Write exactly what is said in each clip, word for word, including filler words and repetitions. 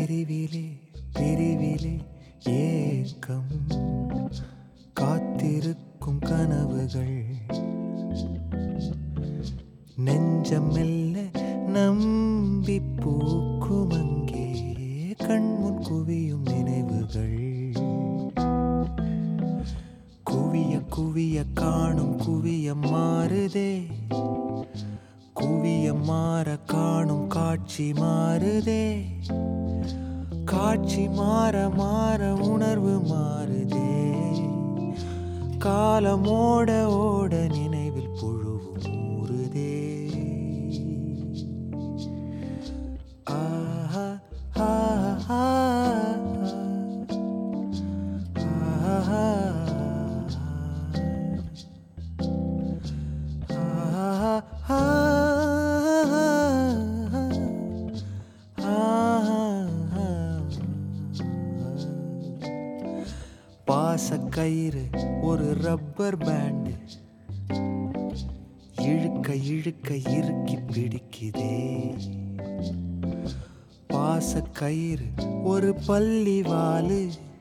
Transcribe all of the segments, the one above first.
பிரிவிலே பிரிவிலே ஏக்கம் காத்திருக்கும் கனவுகள் நெஞ்சம் மெல்ல நம்பி பூக்கும் அங்கே கண்முன் குவியும் நினைவுகள் குவிய குவிய காணும் குவிய மாறுதே குவிய மாற காணும் காட்சி மாறுதே காட்சி மாற மாற உணர்வு மாறுதே காலமோட ஓட நினைவில் புழுவும் ஊறுதே ஆஹா ஆஹா ஆஹா ஆஹா பாசக்கயிறு ஒரு ரப்பர் பேண்டு இழுக்க இழுக்க இறுக்கி பிடிக்குதே பாசக்கயிறு ஒரு பள்ளி வாலு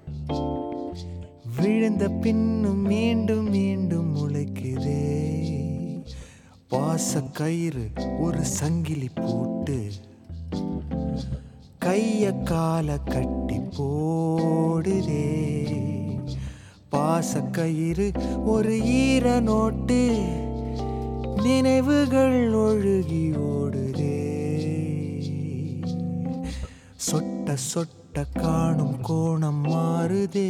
விழுந்த பின்னும் மீண்டும் மீண்டும் முளைக்குதே பாசக்கயிறு ஒரு சங்கிலி பூட்டு கைய கால கட்டி போடுதே பாசக்கயிறு ஒரு ஈர நோட்டு நினைவுகள் ஒழுகி ஓடுதே சொட்ட சொட்ட காணும் கோணம் மாறுதே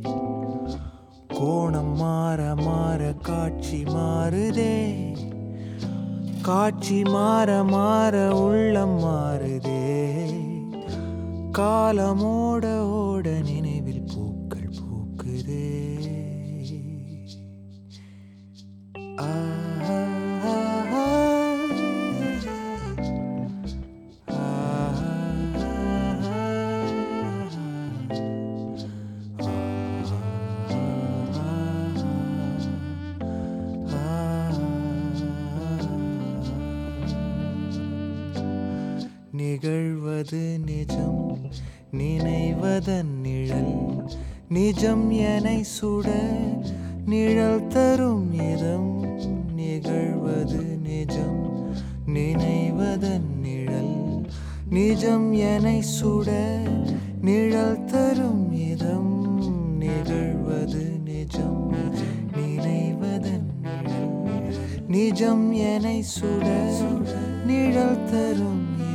கோணம் மாற மாற காட்சி மாறுதே காட்சி மாற மாற உள்ளம் மாறுதே காலமோட ஓட நினைவில் பூக்கள் பூக்குதே ஆஹா நிகழ்வது நிஜம் நினைவதன் நிழல் நிஜம் எனை சுட நிழல் தரும் இதம் நிகழ்வது நிஜம் நினைவதன் நிழல் நிஜம் எனை சுட நிழல் தரும் இதம் நிகழ்வது நிஜம் நினைவதன் நிழல் நிஜம் எனை சுட நிழல் தரும்